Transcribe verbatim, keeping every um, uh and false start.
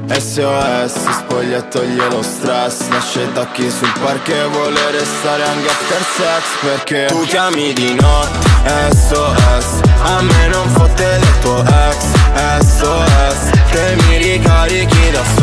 S O S, spoglia e toglie lo stress. Lascia i tacchi sul parquet, vuole restare anche after sex. Perché tu chiami di notte, S O S, a me non fotte del tuo ex. S O S, che mi ricarichi da